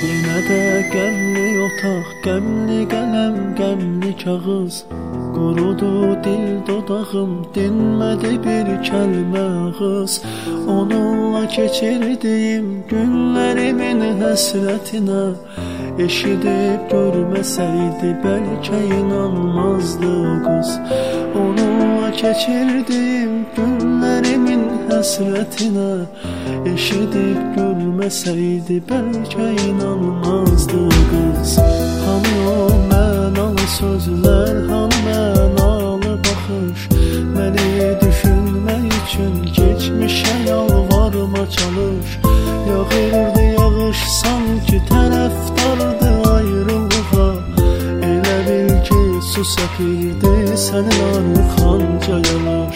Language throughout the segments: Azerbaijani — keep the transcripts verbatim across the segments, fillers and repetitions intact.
Yenə də qəmli otaq, qəmli qələm, qəmli kağız. Qurudu dil dodağım, dinmədi bir kəlmə ağız. Onunla keçirdiyim günlərimin həsrətinə eşidib görməsəydi bəlkə inanmazdı qız. Onunla keçirdiyim günlərimin həsrətinə eşidib görməsəydi bəlkə inanmazdı qız. Hanı o mənalı sözlər, hanı mənalı baxış, məni düşünmək üçün geçmişə yalvarma çalış. Yağırdı yağış sanki tərəfdardı ayrılığa, elə bil ki su səpirdi sənin arxanca yanaş.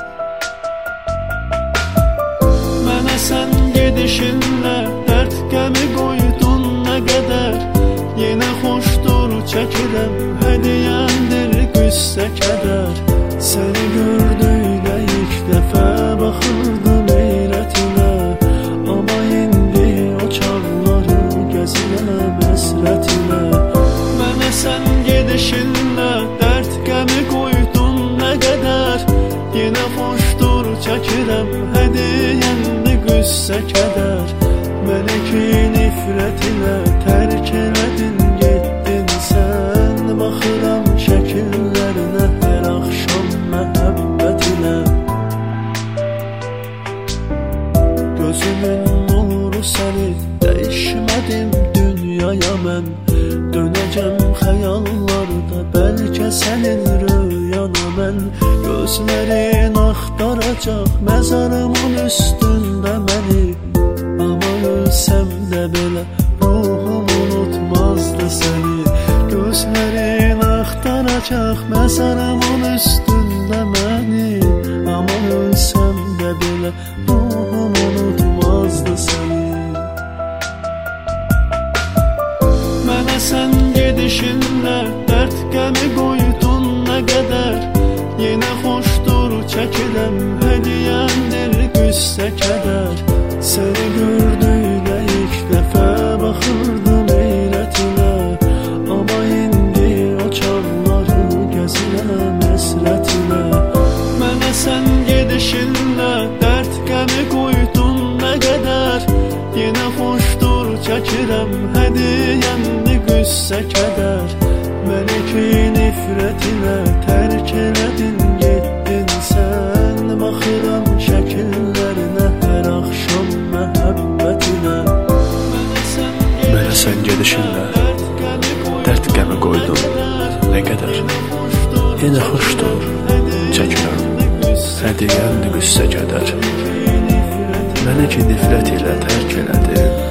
Mənə sən gedişinlə dərd qəmi qoydun nə qədər, yenə xoşdur çəkirəm hədiyyəndir qüssə kədər. Səni gördükdə ilk dəfə baxırdım heyrətinə, amma indi o çağları gəzirəm həsrətinə. Mənə sən gedişinlə dərd qəmi qoydun nə qədər, yenə xoşdur çəkirəm hədiyyəndir qüssə kədər. Məni ki nifrətinə tərk elədin, getdin sən, baxıram şəkillərinə hər axşam məhəbbətinə. Gözümün nuru səni, dəyişmədim dünyaya mən, dönəcəm xəyallarda bəlkə sənin rüyana mən. Gözlərin axtaracaq məzarımın üstündə məni, amma ölsəm də belə ruhum unutmazdı səni. Gözlərin axtaracaq məzarımın üstündə məni, amma ölsəm də belə ruhum unutmazdı səni. Mənə sən gedişinlə dərd qəmi qoydun nə qədər, yenə xoşdur çəkirəm hədiyyəndir qüssə kədər. Səni gördükdə ilk dəfə baxırdım heyrətinə, amma indi o çağları gəzirəm həsrətinə. Mənə sən gedişinlə dərd qəmi qoydun nə qədər, yenə xoşdur çəkirəm hədiyyəndir qüssə kədər. Məni ki nifrətinə tərk elədin, getdin sən, baxıram şəkillərinə hər axşam məhəbbətinə. Mənə sən gedişinlə dərd qəmi qoydun nə qədər, yenə xoşdur çəkirəm hədiyyəndir qüssə kədər. Məni ki nifrət ilə tərk elədin,